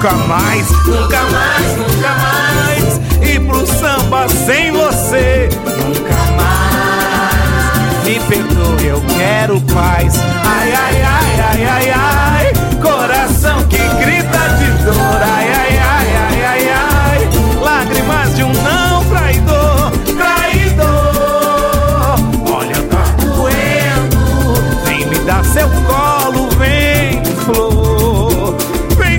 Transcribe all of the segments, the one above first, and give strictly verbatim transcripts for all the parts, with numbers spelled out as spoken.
nunca mais, nunca mais, nunca mais. E pro samba sem você, nunca mais. Me perdoe, eu quero paz. Ai, ai, ai, ai, ai, ai. Coração que grita de dor. Ai, ai, ai, ai, ai, ai. Lágrimas de um não traidor, traidor. Olha, tá doendo. Vem me dar seu colo, vem flor, vem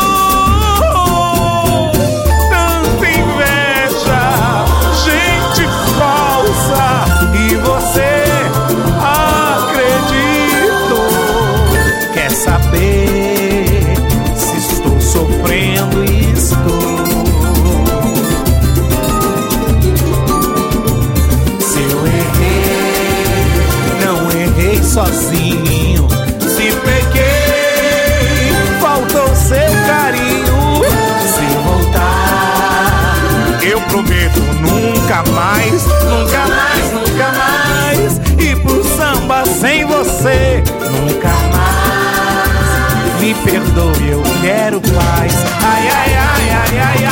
flor. Tanta inveja, gente falsa. E você acreditou. Quer saber se estou sofrendo? Estou. Se eu errei, não errei sozinho. Se peguei, faltou seu carinho. Se voltar, eu prometo nunca mais, nunca mais, nunca mais. E pro samba sem você, nunca mais. Me perdoe, eu quero paz. Ai, ai, ai, ai, ai, ai.